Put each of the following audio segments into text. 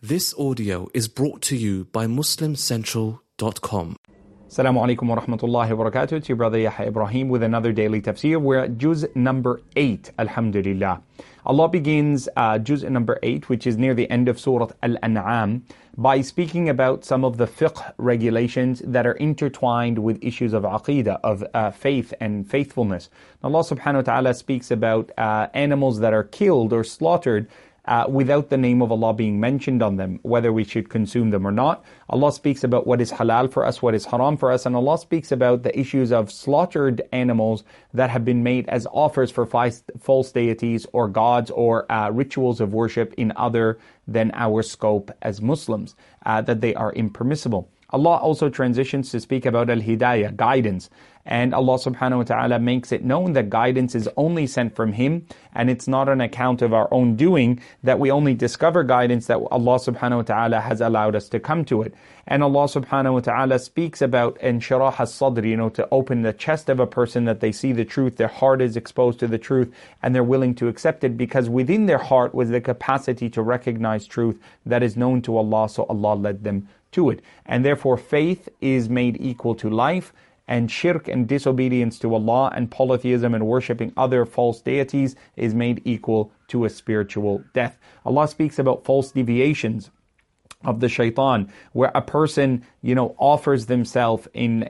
This audio is brought to you by MuslimCentral.com. Assalamu alaikum wa rahmatullahi wa barakatuh. It's your brother Yahya Ibrahim with another daily tafsir. We're at juz number 8, alhamdulillah. Allah begins juz number 8, which is near the end of Surah Al-An'am, by speaking about some of the fiqh regulations that are intertwined with issues of aqeedah, of faith and faithfulness. Allah subhanahu wa ta'ala speaks about animals that are killed or slaughtered without the name of Allah being mentioned on them, whether we should consume them or not. Allah speaks about what is halal for us, what is haram for us, and Allah speaks about the issues of slaughtered animals that have been made as offers for false deities or gods or rituals of worship in other than our scope as Muslims, that they are impermissible. Allah also transitions to speak about al-hidayah, guidance. And Allah subhanahu wa ta'ala makes it known that guidance is only sent from Him, and it's not on account of our own doing that we only discover guidance, that Allah subhanahu wa ta'ala has allowed us to come to it. And Allah subhanahu wa ta'ala speaks about inshirah as-sadr, to open the chest of a person, that they see the truth, their heart is exposed to the truth, and they're willing to accept it, because within their heart was the capacity to recognize truth that is known to Allah, so Allah led them to it. And therefore faith is made equal to life, and shirk and disobedience to Allah and polytheism and worshipping other false deities is made equal to a spiritual death. Allah speaks about false deviations of the shaitan, where a person, offers themselves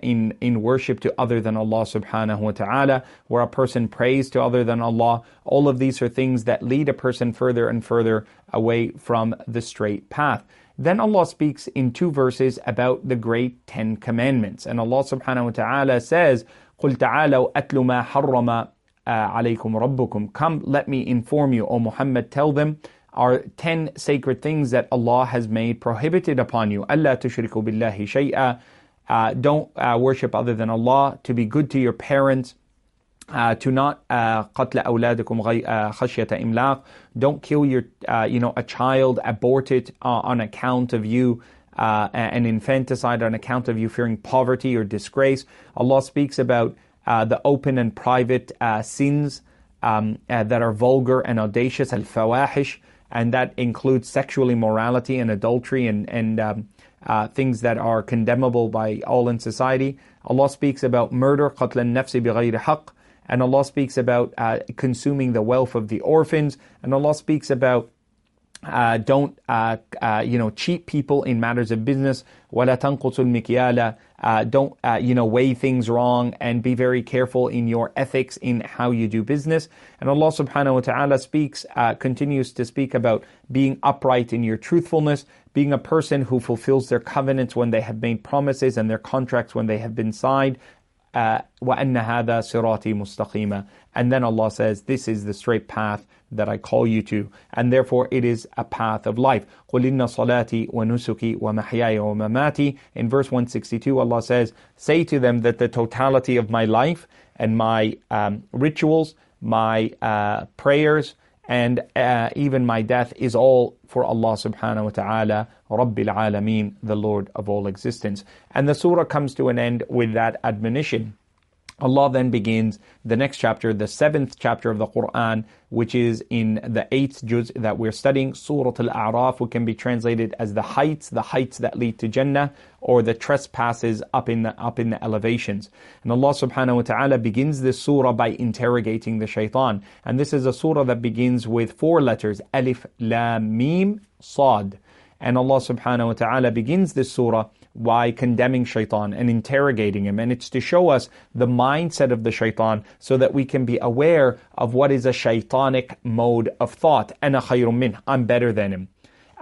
in worship to other than Allah subhanahu wa ta'ala, where a person prays to other than Allah. All of these are things that lead a person further and further away from the straight path. Then Allah speaks in 2 verses about the great 10 commandments. And Allah subhanahu wa ta'ala says, قُلْ تَعَالَوْا أَتْلُ مَا حَرَّمَ عَلَيْكُمْ رَبُّكُمْ. Come, let me inform you, O Muhammad, tell them are 10 sacred things that Allah has made prohibited upon you. أَلَّا تُشْرِكُوا بِاللَّهِ شَيْئًا. Don't worship other than Allah, to be good to your parents, to not قتل أولادكم خشية إملاق. Don't kill your a child, abort it on account of you, an infanticide on account of you fearing poverty or disgrace. Allah speaks about the open and private sins that are vulgar and audacious, al-fawahish, and that includes sexual immorality and adultery and things that are condemnable by all in society. Allah speaks about murder, قتل النفس بغير حق. And Allah speaks about consuming the wealth of the orphans. And Allah speaks about don't cheat people in matters of business. وَلَا تَنْقُصُوا الْمِكْيَالَ. Don't weigh things wrong, and be very careful in your ethics in how you do business. And Allah subhanahu wa ta'ala continues to speak about being upright in your truthfulness, being a person who fulfills their covenants when they have made promises and their contracts when they have been signed. وَأَنَّ هَذَا صِرَاطِي مُسْتَقِيمًا. And then Allah says, this is the straight path that I call you to, and therefore it is a path of life. قُلْ إِنَّ صَلَاتِي وَنُسُكِي وَمَحْيَايَ وَمَمَاتِي. In verse 162, Allah says, say to them that the totality of my life and my rituals, my prayers, and even my death is all for Allah subhanahu wa ta'ala, Rabbil Alameen, the Lord of all existence. And the surah comes to an end with that admonition. Allah then begins the next chapter, the 7th chapter of the Quran, which is in the 8th juz that we're studying, Surah Al-A'raf, which can be translated as the heights that lead to Jannah, or the trespasses up in the elevations. And Allah subhanahu wa ta'ala begins this surah by interrogating the shaitan. And this is a surah that begins with 4 letters, Alif, Lam, Mim, Sad. And Allah subhanahu wa ta'ala begins this surah by condemning shaitan and interrogating him. And it's to show us the mindset of the shaitan, so that we can be aware of what is a shaitanic mode of thought. Ana khayrun min, I'm better than him.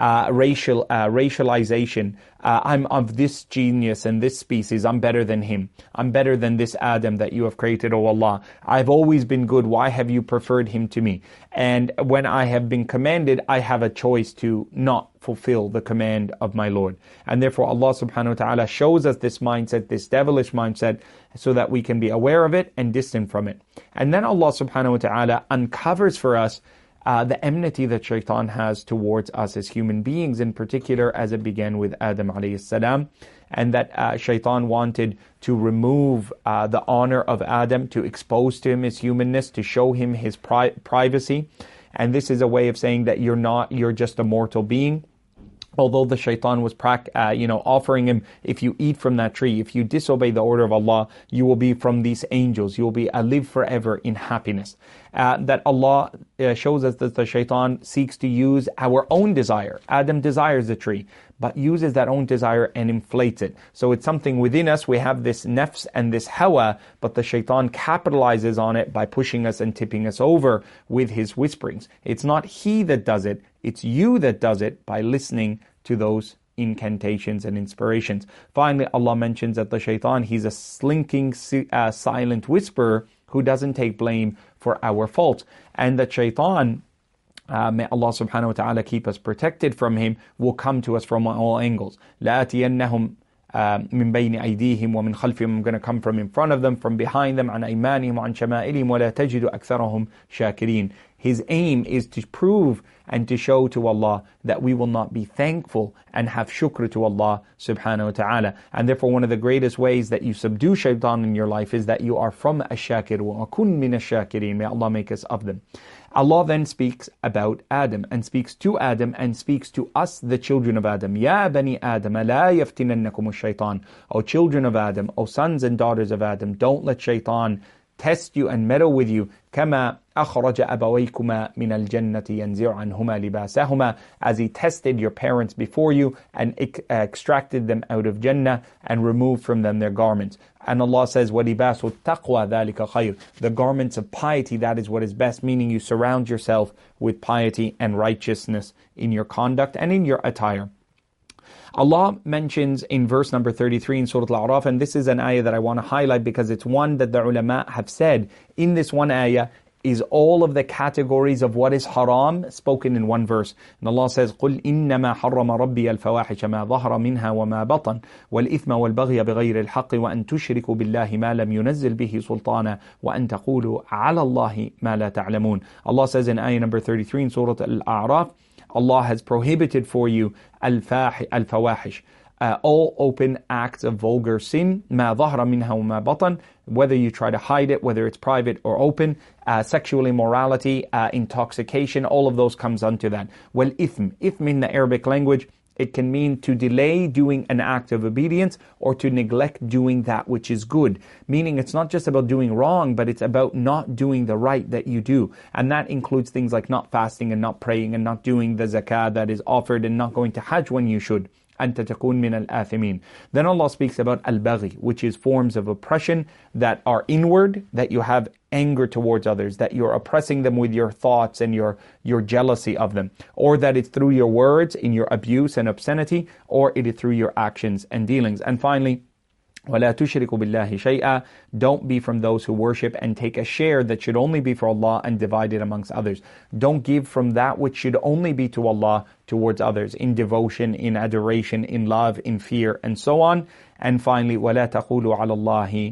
Racialization. I'm of this genius and this species. I'm better than him. I'm better than this Adam that you have created, O Allah. I've always been good. Why have you preferred him to me? And when I have been commanded, I have a choice to not fulfill the command of my Lord. And therefore Allah subhanahu wa ta'ala shows us this mindset, this devilish mindset, so that we can be aware of it and distant from it. And then Allah subhanahu wa ta'ala uncovers for us the enmity that shaitan has towards us as human beings, in particular as it began with Adam alayhi salam, and that shaitan wanted to remove the honor of Adam, to expose to him his humanness, to show him his privacy. And this is a way of saying that you're just a mortal being. Although the shaitan was offering him, if you eat from that tree, if you disobey the order of Allah, you will be from these angels. You will be live forever in happiness. That Allah shows us that the shaitan seeks to use our own desire. Adam desires the tree, but uses that own desire and inflates it. So it's something within us. We have this nafs and this hawa, but the shaitan capitalizes on it by pushing us and tipping us over with his whisperings. It's not he that does it. It's you that does it by listening to those incantations and inspirations. Finally, Allah mentions that the shaitan, he's a slinking, silent whisperer who doesn't take blame for our faults. And that shaitan, may Allah subhanahu wa ta'ala keep us protected from him, will come to us from all angles. لَآتِيَنَّهُمْ من بين أيديهم ومن خلفهم. I'm going to come from in front of them, from behind them, عن أيمانهم وعن شمائلهم ولا تجد أكثرهم شاكرين. His aim is to prove and to show to Allah that we will not be thankful and have shukr to Allah subhanahu wa ta'ala. And therefore one of the greatest ways that you subdue shaitan in your life is that you are from ash-shakir وَكُن مِّنَ الشَّاكِرِينَ. May Allah make us of them. Allah then speaks about Adam and speaks to Adam and speaks to us, the children of Adam. Ya bani Adam, la yaftinannakum ash-shaytan. O children of Adam, O sons and daughters of Adam, don't let shaitan test you and meddle with you. كما أخرج أبويكما من الجنة ينزع عنهما لباسهما. As he tested your parents before you and extracted them out of Jannah and removed from them their garments. And Allah says, وَلِبَاسُ التَّقْوَى ذَلِكَ خَيْرٌ. The garments of piety, that is what is best, meaning you surround yourself with piety and righteousness in your conduct and in your attire. Allah mentions in verse number 33 in Surah Al-A'raf, and this is an ayah that I want to highlight because it's one that the ulama have said, in this one ayah is all of the categories of what is haram spoken in one verse. And Allah says, قُلْ إِنَّمَا حَرَّمَ رَبِّيَ الْفَوَاحِشَ مَا ظَهَرَ مِنْهَا وَمَا بَطَنَ وَالْإِثْمَ وَالْبَغْيَ بِغَيْرِ الْحَقِّ وَأَن تُشْرِكُوا بِاللَّهِ مَا لَمْ يُنَزِّلْ بِهِ سُلْطَانًا وَأَن تَقُولُوا عَلَى اللَّهِ مَا لَا تَعْلَمُونَ. Allah says in ayah number 33 in Surah Al-A'raf, Allah has prohibited for you al-fawahish, all open acts of vulgar sin, ma dhahra minha wa ma batan, whether you try to hide it, whether it's private or open, sexual immorality, intoxication, all of those comes unto that. Well, ithm in the Arabic language, it can mean to delay doing an act of obedience or to neglect doing that which is good. Meaning it's not just about doing wrong, but it's about not doing the right that you do. And that includes things like not fasting and not praying and not doing the zakah that is offered and not going to Hajj when you should. أنت تكون من الآثمين. Then Allah speaks about al-baghi, which is forms of oppression that are inward, that you have anger towards others, that you're oppressing them with your thoughts and your jealousy of them, or that it's through your words in your abuse and obscenity, or it is through your actions and dealings. And finally, وَلَا تُشْرِكُوا بِاللَّهِ شَيْئًا. Don't be from those who worship and take a share that should only be for Allah and divide it amongst others. Don't give from that which should only be to Allah towards others, in devotion, in adoration, in love, in fear, and so on. And finally, وَلَا تَقُولُوا عَلَى اللَّهِ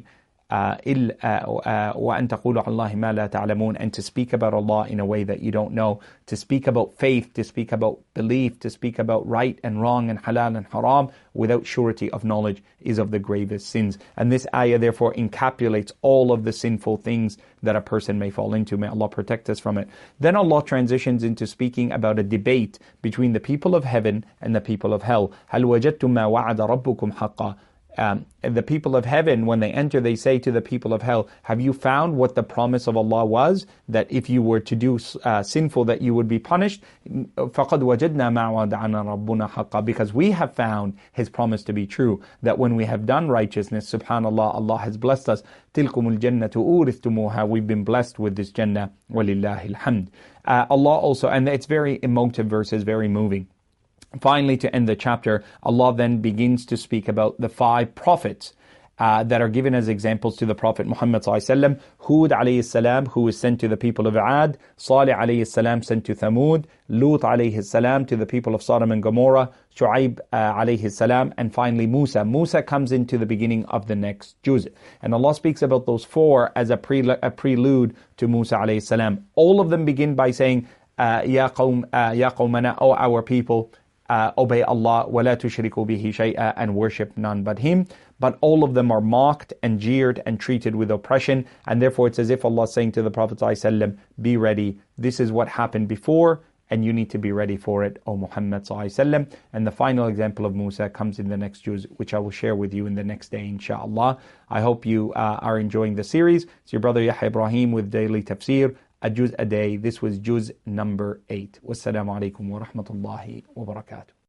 وَأَن تَقُولُوا عَلَى اللَّهِ مَا لَا تَعْلَمُونَ. And to speak about Allah in a way that you don't know, to speak about faith, to speak about belief, to speak about right and wrong and halal and haram without surety of knowledge is of the gravest sins. And this ayah therefore encapsulates all of the sinful things that a person may fall into. May Allah protect us from it. Then Allah transitions into speaking about a debate between the people of heaven and the people of hell. هَلْ وَجَدْتُمْ مَا وَعَدَ رَبُّكُمْ حَقًّا. The people of heaven, when they enter, they say to the people of hell, have you found what the promise of Allah was, that if you were to do sinful that you would be punished? فَقَدْ وَجَدْنَا مَا وَعَدَنَا رَبُّنَا حَقًّا. Because we have found His promise to be true, that when we have done righteousness, subhanallah, Allah has blessed us. تِلْكُمُ الْجَنَّةُ أُورِثْتُمُوهَا. We've been blessed with this Jannah. وَلِلَّهِ الْحَمْدِ. Allah also, and it's very emotive verses, very moving. Finally, to end the chapter, Allah then begins to speak about the 5 prophets that are given as examples to the Prophet Muhammad ﷺ. Hud alayhi salam, who was sent to the people of Ad. Salih alayhi salam, sent to Thamud. Lut alayhi salam, to the people of Sodom and Gomorrah. Shu'aib alayhi salam. And finally Musa. Musa comes into the beginning of the next juz. And Allah speaks about those 4 as a prelude to Musa alayhi salam. All of them begin by saying, Ya qawmana, O our people, obey Allah, وَلَا تُشْرِكُوا بِهِ شَيْئًا, and worship none but Him. But all of them are mocked and jeered and treated with oppression, and therefore it's as if Allah is saying to the Prophet ﷺ, be ready, this is what happened before, and you need to be ready for it, O Muhammad ﷺ. And the final example of Musa comes in the next juz, which I will share with you in the next day, inshallah. I hope you are enjoying the series. It's your brother Yahya Ibrahim with Daily Tafsir, a juz a day. This was juz number 8. Wassalamu alaikum wa rahmatullahi wa barakatuh.